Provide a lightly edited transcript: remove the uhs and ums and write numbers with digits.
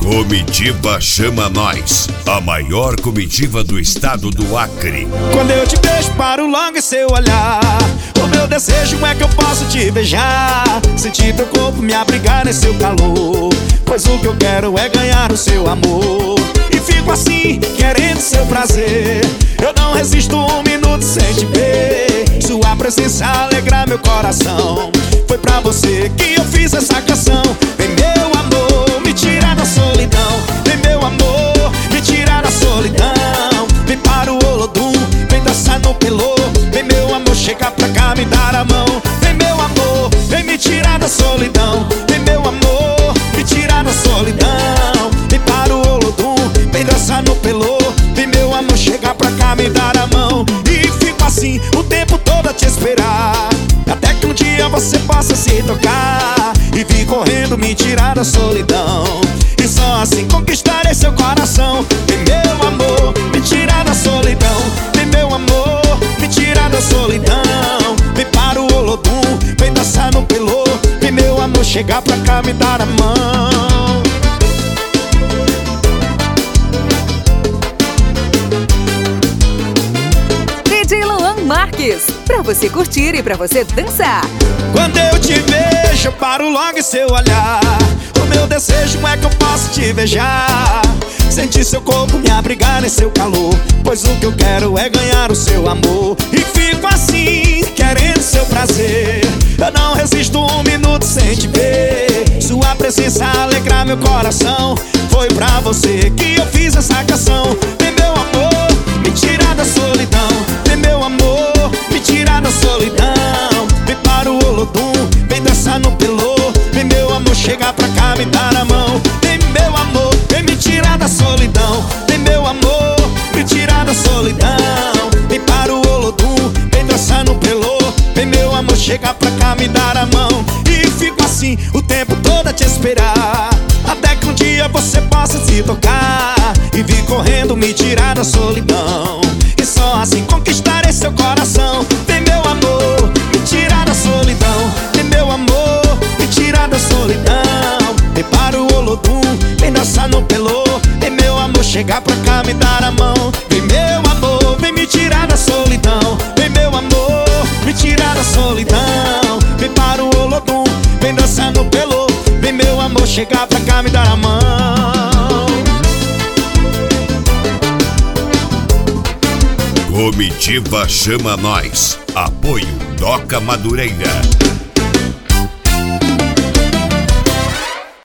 Comitiva Chama Nós, a maior comitiva do estado do Acre. Quando eu te beijo, paro logo em seu olhar. O meu desejo é que eu possa te beijar, sentir teu corpo me abrigar em seu calor, pois o que eu quero é ganhar o seu amor. E fico assim, querendo seu prazer. Eu não resisto um minuto sem te ver. Sua presença alegra meu coração. Foi pra você que eu fiz essa canção. Vem meu amor, me tira da solidão. Vem meu amor, me tira da solidão. Vem para o Olodum, vem dançar no pelô. Vem meu amor, chega pra cá, me dar a mão. Vem meu amor, vem me tirar da solidão. Vem meu amor, me tirar da solidão. Vem para o Olodum, vem dançar no pelô. Vem meu amor, chega pra cá, me dar a mão. E fico assim o tempo todo a te esperar, até que um dia você possa se tocar e vir correndo me tirar da solidão. E só assim conquistarei seu coração. Vem meu amor, me tirar da solidão. Vem meu amor, me tirar da solidão. Vem para o Olodum, vem dançar no pelô. Vem meu amor, chegar pra cá, me dar a mão. DJ Luan Marques, pra você curtir e pra você dançar. Quando eu te vejo, eu paro logo em seu olhar. O meu desejo é que eu possa te beijar, sentir seu corpo me abrigar em seu calor, pois o que eu quero é ganhar o seu amor. E fico assim, querendo seu prazer. Eu não resisto um minuto sem te ver. Sua presença alegra meu coração. Foi pra você que eu fiz essa canção. Vem meu amor, me tirar da solidão. Vem meu amor, me tirar da solidão. Vem para o Olodum, vem dançar no pelô. Vem meu amor, chegar pra cá, me dar a mão. Vem meu amor, vem me tirar da solidão. Vem meu amor, me tirar da solidão. Vem para o Olodum, vem dançar no pelô. Vem meu amor, chegar pra cá, me dar a mão. E fico assim o tempo todo a te esperar, até que um dia você possa se tocar e vir correndo me tirar da solidão. E só assim conquistarei seu coração. Vem meu amor, me tirar da solidão. Vem meu amor, me tirar da solidão. Vem para o Olodum, vem dançar no pelô. Vem meu amor, chegar pra cá, me dar a mão. Vem meu amor, vem me tirar da solidão. Vem meu amor, me tirar da solidão. Vem para o Olodum, vem dançar no pelô. Vem meu amor, chegar pra cá, me dar a mão. Comitiva Chama Nós, apoio Doca Madureira.